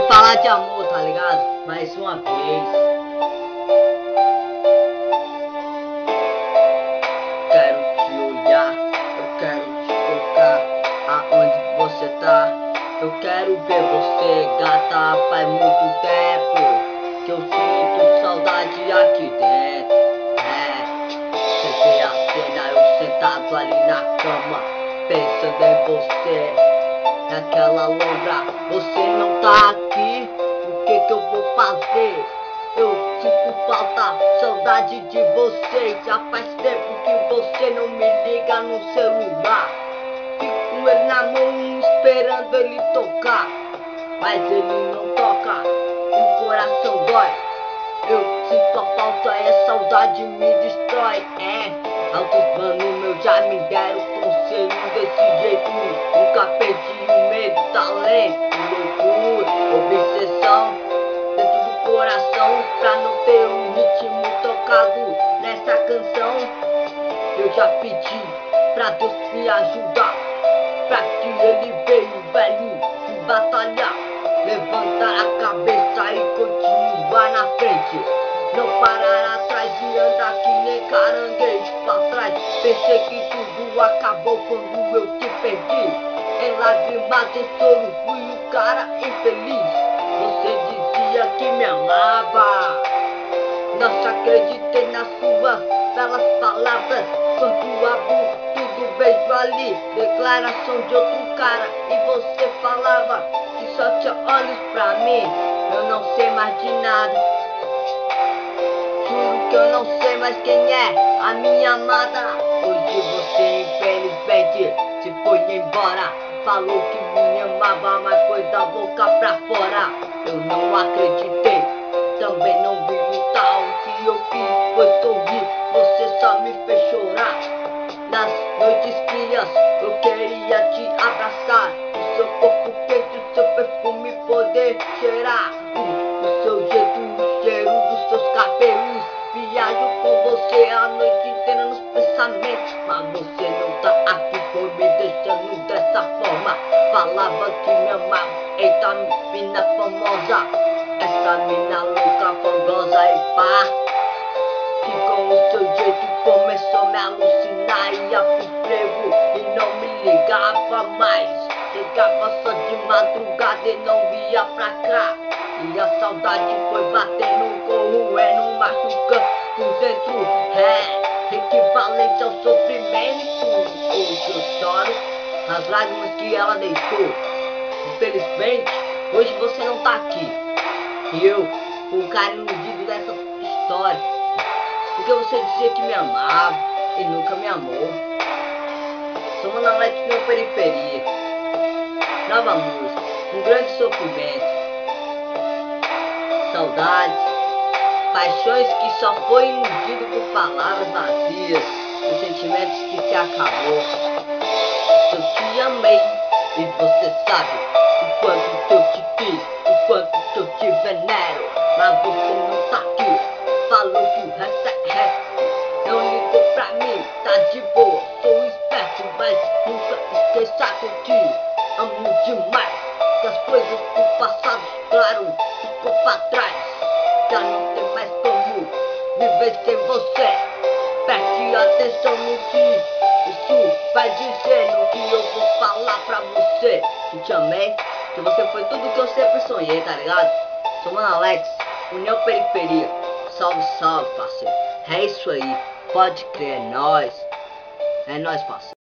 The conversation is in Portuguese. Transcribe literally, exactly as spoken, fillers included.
Falar de amor, tá ligado? Mais uma vez. Quero te olhar, eu quero te tocar aonde você tá. Eu quero ver você, gata, faz muito tempo que eu sinto saudade aqui dentro. É, você vê a cena, eu sentado ali na cama, pensando em você. Naquela lombra, você não tá aqui, o que que eu vou fazer? Eu sinto falta, saudade de você. Já faz tempo que você não me liga no celular. Fico com ele na mão, esperando ele tocar, mas ele não toca, e o coração dói. Eu sinto a falta e a saudade me destrói. É, altos mano meu já me deram conselho desse jeito. Nunca perdi o medo, talento, loucura, obsessão dentro do coração, pra não ter um ritmo tocado nessa canção. Eu já pedi pra Deus me ajudar, pra que ele veio, velho, e batalhar, levantar a cabeça e continuar na frente, não parar atrás e andar que nem caranguejo pra trás. Pensei que tudo acabou quando eu te perdi. Em lágrimas, em choro, fui o cara infeliz. Você dizia que me amava, não acreditei nas suas belas palavras. Quando abro tudo, vejo ali declaração de outro cara, e você falava que só tinha olhos pra mim. Eu não sei mais de nada, juro que eu não sei mais quem é a minha amada. Hoje você infelizmente se foi embora. Falou que me amava, mas foi da boca pra fora. Eu não acreditei, também não vi lutar. O que eu fiz foi sorrir, você só me fez chorar. Nas noites frias eu queria te abraçar, o seu corpo quente, o seu perfume poder cheirar, o, o seu jeito, o cheiro dos seus cabelos. Viajo com você a noite inteira nos pensamentos, mas você não tá aqui, foi me deixando dessa forma. Falava que me amava, eita mina famosa, essa mina louca, fogosa e pá, que com o seu jeito começou a me alucinar. Ia pro frevo e não me ligava mais, chegava só de madrugada e não via pra cá. E a saudade foi batendo, corroendo, machucando por dentro. É equivalente ao sofrimento. Hoje eu choro as lágrimas que ela deixou. Infelizmente, hoje você não tá aqui, e eu, o cara iludido dessa história, porque você dizia que me amava e nunca me amou. Sou Mano Alex, meu periferia. Nova música, um grande sofrimento, saudades, paixões que só foi iludido por palavras vazias, os sentimentos que se acabou. Eu te amei e você sabe o quanto que eu te quis, o quanto que eu te venero, mas você não tá aqui. Falou que o resto é resto, não ligou pra mim, tá de boa, sou esperto, mas nunca esqueça que eu te amo demais. Que as coisas do passado, claro, ficou pra trás, já não tem mais como viver sem você. Preste atenção no que isso vai dizer, no que eu vou falar pra você. Que te amei, que você foi tudo que eu sempre sonhei, tá ligado? Sou Mano Alex, União Periferia. Salve, salve, parceiro. É isso aí, pode crer, é nóis. É nóis, parceiro.